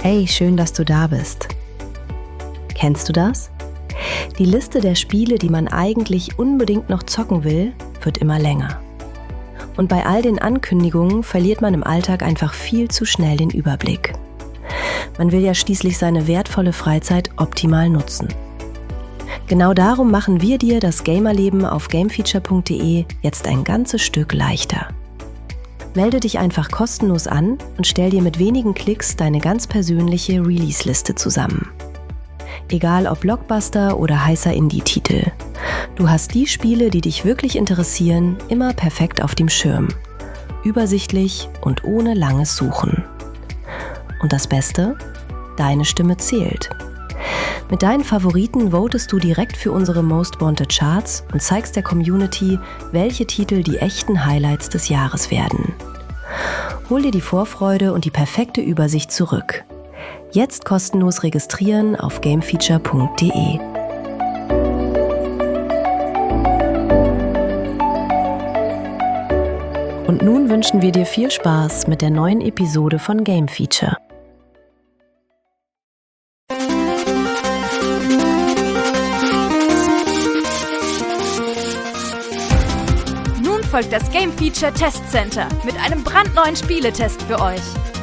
Hey, schön, dass du da bist. Kennst du das? Die Liste der Spiele, die man eigentlich unbedingt noch zocken will, wird immer länger. Und bei all den Ankündigungen verliert man im Alltag einfach viel zu schnell den Überblick. Man will ja schließlich seine wertvolle Freizeit optimal nutzen. Genau darum machen wir dir das Gamerleben auf gamefeature.de jetzt ein ganzes Stück leichter. Melde dich einfach kostenlos an und stell dir mit wenigen Klicks deine ganz persönliche Release-Liste zusammen. Egal ob Blockbuster oder heißer Indie-Titel. Du hast die Spiele, die dich wirklich interessieren, immer perfekt auf dem Schirm. Übersichtlich und ohne langes Suchen. Und das Beste? Deine Stimme zählt. Mit deinen Favoriten votest du direkt für unsere Most Wanted Charts und zeigst der Community, welche Titel die echten Highlights des Jahres werden. Hol dir die Vorfreude und die perfekte Übersicht zurück. Jetzt kostenlos registrieren auf gamefeature.de. Und nun wünschen wir dir viel Spaß mit der neuen Episode von Game Feature. Folgt das Game Feature Test Center mit einem brandneuen Spieletest für euch.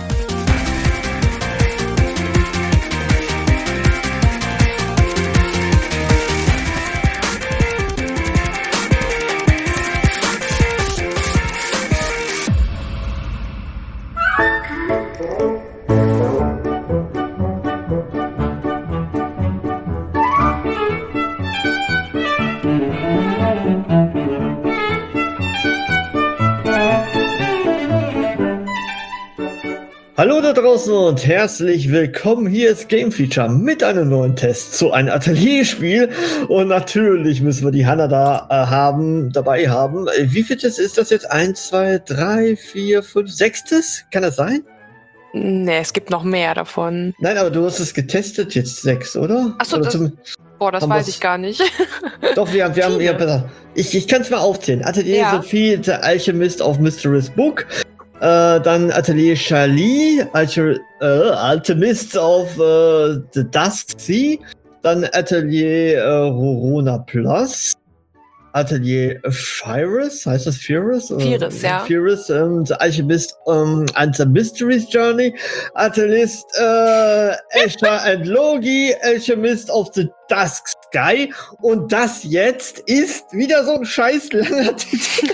Hallo da draußen und herzlich willkommen. Hier ist Game Feature mit einem neuen Test zu einem Atelierspiel. Und natürlich müssen wir die Hanna dabei haben. Wie viel Test ist das jetzt? 1, 2, 3, 4, 5, 6. Kann das sein? Nee, es gibt noch mehr davon. Nein, aber du hast es getestet, jetzt 6, oder? Achso, oder das weiß ich gar nicht. Doch, wir haben ja besser. Ich kann es mal aufzählen. Atelier Sophie, The Alchemist of Mysterious Book. Dann Atelier Charlie, Alchemist of the Dusk Sea, dann Atelier Rorona Plus, Atelier Pyrus, heißt das Pyrus? Pyrus, ja. Pyrus, The Alchemist and the Mysteries Journey, Atelier Escher and Logi, Alchemist of the Dusk Sky, und das jetzt ist wieder so ein scheiß langer Titel.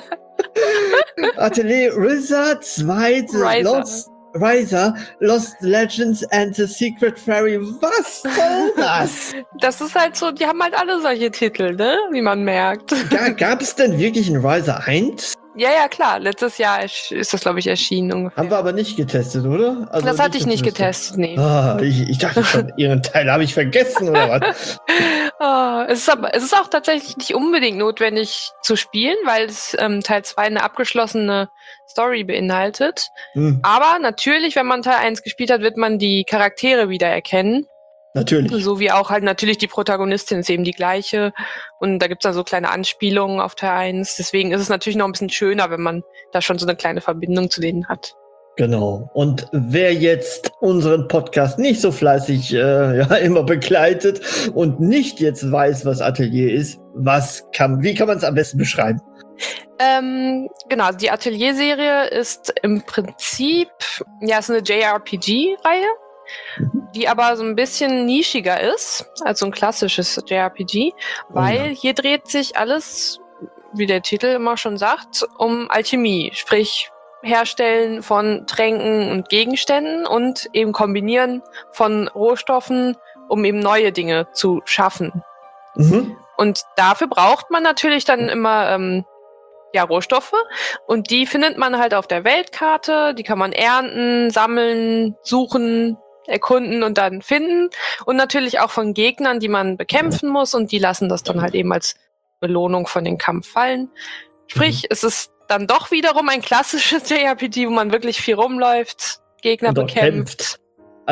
Atelier Riza 2, Lost Legends and the Secret Fairy. Was soll das? Das ist halt so, die haben halt alle solche Titel, ne? Wie man merkt. Gab es denn wirklich einen Riza 1? Ja, klar. Letztes Jahr ist das, glaube ich, erschienen ungefähr. Haben wir aber nicht getestet, oder? Also das hatte ich nicht getestet, nee. Ich dachte schon, ihren Teil habe ich vergessen, oder was? Es ist auch tatsächlich nicht unbedingt notwendig zu spielen, weil es Teil 2 eine abgeschlossene Story beinhaltet. Aber natürlich, wenn man Teil 1 gespielt hat, wird man die Charaktere wiedererkennen. Natürlich. So wie auch halt natürlich die Protagonistin ist eben die gleiche. Und da gibt's dann so kleine Anspielungen auf Teil 1. Deswegen ist es natürlich noch ein bisschen schöner, wenn man da schon so eine kleine Verbindung zu denen hat. Genau. Und wer jetzt unseren Podcast nicht so fleißig immer begleitet und nicht jetzt weiß, was Atelier ist, wie kann man es am besten beschreiben? Genau, die Atelier-Serie ist im Prinzip, ist eine JRPG-Reihe, die aber so ein bisschen nischiger ist als so ein klassisches JRPG, weil hier dreht sich alles, wie der Titel immer schon sagt, um Alchemie, sprich Herstellen von Tränken und Gegenständen und eben Kombinieren von Rohstoffen, um eben neue Dinge zu schaffen. Und dafür braucht man natürlich dann immer Rohstoffe, und die findet man halt auf der Weltkarte, die kann man ernten, sammeln, suchen, erkunden und dann finden, und natürlich auch von Gegnern, die man bekämpfen muss, und die lassen das dann halt eben als Belohnung von den Kampf fallen. Sprich, es ist dann doch wiederum ein klassisches JRPG, wo man wirklich viel rumläuft, Gegner bekämpft.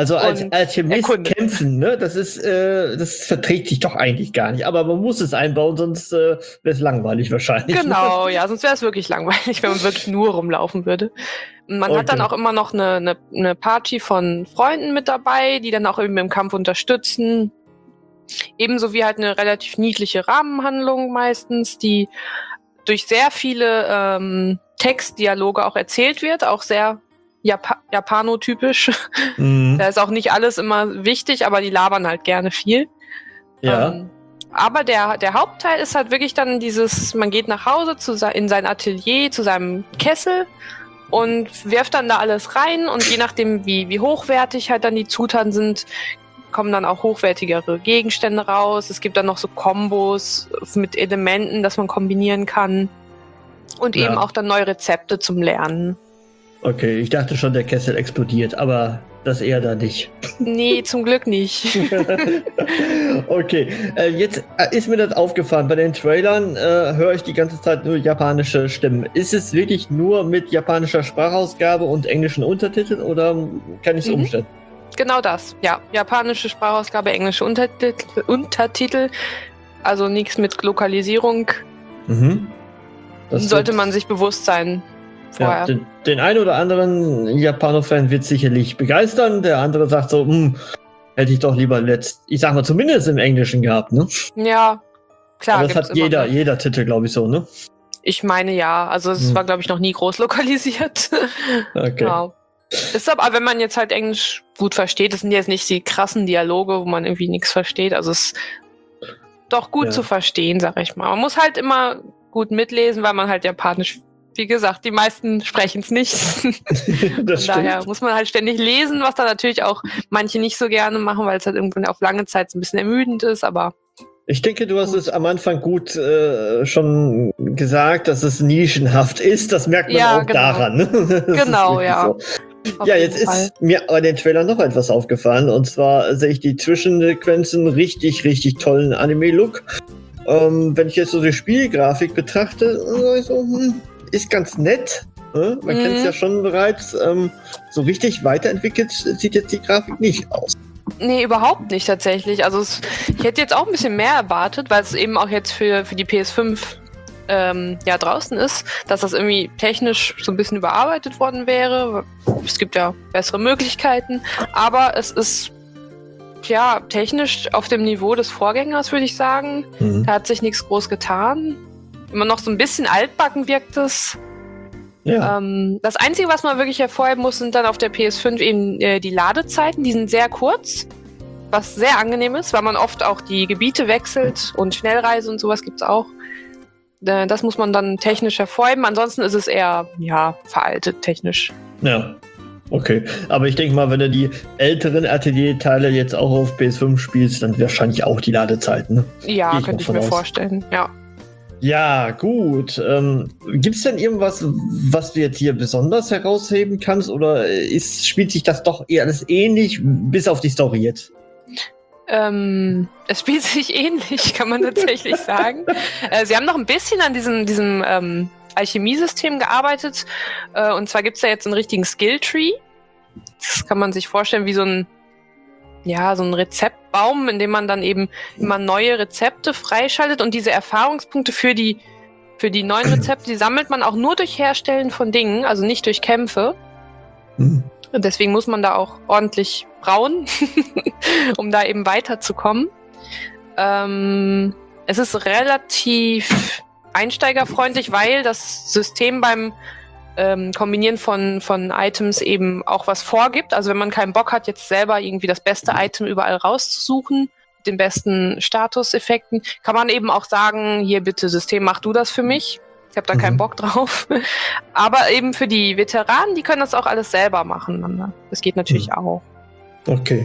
Also als Alchemist kämpfen, ne? Das verträgt sich doch eigentlich kämpfen, ne? Das verträgt sich doch eigentlich gar nicht. Aber man muss es einbauen, sonst wäre es langweilig wahrscheinlich. Genau, ja, sonst wäre es wirklich langweilig, wenn man wirklich nur rumlaufen würde. Man hat dann auch immer noch eine Party von Freunden mit dabei, die dann auch eben im Kampf unterstützen. Ebenso wie halt eine relativ niedliche Rahmenhandlung meistens, die durch sehr viele Textdialoge auch erzählt wird, auch sehr japanotypisch. Mhm. Da ist auch nicht alles immer wichtig, aber die labern halt gerne viel. Ja. Aber der Hauptteil ist halt wirklich dann man geht nach Hause in sein Atelier, zu seinem Kessel und wirft dann da alles rein und je nachdem, wie hochwertig halt dann die Zutaten sind, kommen dann auch hochwertigere Gegenstände raus. Es gibt dann noch so Kombos mit Elementen, dass man kombinieren kann und eben auch dann neue Rezepte zum Lernen. Okay, ich dachte schon, der Kessel explodiert, aber das eher da nicht. Nee, zum Glück nicht. Okay, jetzt ist mir das aufgefallen. Bei den Trailern höre ich die ganze Zeit nur japanische Stimmen. Ist es wirklich nur mit japanischer Sprachausgabe und englischen Untertiteln oder kann ich es umstellen? Genau das, ja. Japanische Sprachausgabe, englische Untertitel. Also nichts mit Lokalisierung. Mhm. Sollte man sich bewusst sein. Ja, den einen oder anderen Japano-Fan wird sicherlich begeistern. Der andere sagt so, hätte ich doch lieber ich sag mal, zumindest im Englischen gehabt, ne? Ja, klar. Aber das hat jeder Titel, glaube ich, so, ne? Ich meine, ja. Also es war, glaube ich, noch nie groß lokalisiert. Okay. Genau. Ist aber, wenn man jetzt halt Englisch gut versteht, das sind jetzt nicht die krassen Dialoge, wo man irgendwie nichts versteht. Also es ist doch gut zu verstehen, sag ich mal. Man muss halt immer gut mitlesen, weil man halt Japanisch, wie gesagt, die meisten sprechen es nicht. Das Von daher muss man halt ständig lesen, was da natürlich auch manche nicht so gerne machen, weil es halt irgendwann auf lange Zeit so ein bisschen ermüdend ist, aber ich denke, du hast es am Anfang gut schon gesagt, dass es nischenhaft ist. Das merkt man auch daran. Ne? Genau, ja. So. Ja, jetzt ist mir bei den Trailern noch etwas aufgefallen. Und zwar sehe ich die Zwischensequenzen richtig, richtig tollen Anime-Look. Wenn ich jetzt so die Spielgrafik betrachte, ist ganz nett. Man kennt es ja schon bereits. So richtig weiterentwickelt sieht jetzt die Grafik nicht aus. Nee, überhaupt nicht tatsächlich. Also ich hätte jetzt auch ein bisschen mehr erwartet, weil es eben auch jetzt für die PS5 draußen ist, dass das irgendwie technisch so ein bisschen überarbeitet worden wäre. Es gibt ja bessere Möglichkeiten, aber es ist technisch auf dem Niveau des Vorgängers, würde ich sagen. Da hat sich nichts groß getan. Immer noch so ein bisschen altbacken wirkt es. Ja. Das Einzige, was man wirklich hervorheben muss, sind dann auf der PS5 eben die Ladezeiten. Die sind sehr kurz, was sehr angenehm ist, weil man oft auch die Gebiete wechselt und Schnellreise und sowas gibt's auch. Das muss man dann technisch hervorheben. Ansonsten ist es eher, veraltet technisch. Ja, okay. Aber ich denke mal, wenn du die älteren Atelier-Teile jetzt auch auf PS5 spielst, dann wahrscheinlich auch die Ladezeiten. Ne? Ja, könnte ich mir vorstellen, ja. Ja, gut. Gibt es denn irgendwas, was du jetzt hier besonders herausheben kannst? Oder spielt sich das doch eher alles ähnlich, bis auf die Story jetzt? Es spielt sich ähnlich, kann man tatsächlich sagen. Sie haben noch ein bisschen an diesem Alchemiesystem gearbeitet. Und zwar gibt es da jetzt einen richtigen Skill-Tree. Das kann man sich vorstellen wie so ein Rezeptbaum, in dem man dann eben immer neue Rezepte freischaltet. Und diese Erfahrungspunkte für die neuen Rezepte, die sammelt man auch nur durch Herstellen von Dingen, also nicht durch Kämpfe. Und deswegen muss man da auch ordentlich brauen, um da eben weiterzukommen. Es ist relativ einsteigerfreundlich, weil das System beim Kombinieren von Items eben auch was vorgibt. Also wenn man keinen Bock hat, jetzt selber irgendwie das beste Item überall rauszusuchen, den besten Statuseffekten, kann man eben auch sagen, hier bitte System, mach du das für mich. Ich habe da keinen Bock drauf. Aber eben für die Veteranen, die können das auch alles selber machen. Das geht natürlich auch. Okay.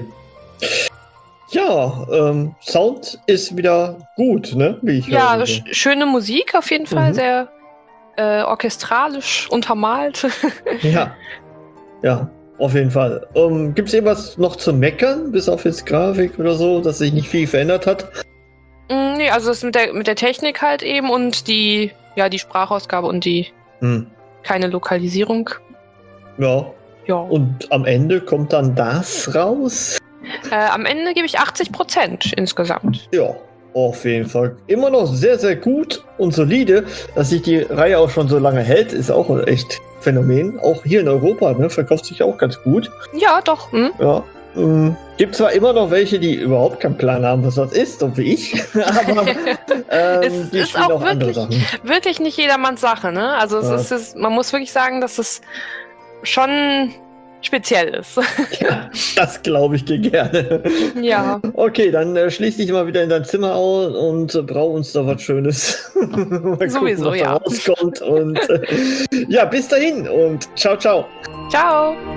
Ja, Sound ist wieder gut, ne? Wie ich höre. Ja, schöne Musik auf jeden Fall, sehr orchestralisch untermalt. Ja, auf jeden Fall. Gibt es irgendwas noch zu meckern, bis auf jetzt Grafik oder so, dass sich nicht viel verändert hat? Nee, also das mit der Technik halt eben und die Sprachausgabe und die keine Lokalisierung. Ja, Ja. Und am Ende kommt dann das raus? Am Ende gebe ich 80% insgesamt. Ja, auf jeden Fall. Immer noch sehr, sehr gut und solide. Dass sich die Reihe auch schon so lange hält, ist auch ein echt Phänomen. Auch hier in Europa, ne, verkauft sich auch ganz gut. Ja, doch. Ja. Gibt zwar immer noch welche, die überhaupt keinen Plan haben, was das ist, so wie ich, aber es die ist spielen auch andere Sachen. wirklich nicht jedermanns Sache, ne? Also man muss wirklich sagen, dass es schon speziell ist. Ja, das glaube ich dir gerne. Ja. Okay, dann schließ dich mal wieder in dein Zimmer aus und brauch uns da was Schönes. Mal Sowieso, gucken, was da ja. rauskommt. Und ja, bis dahin und ciao, ciao. Ciao.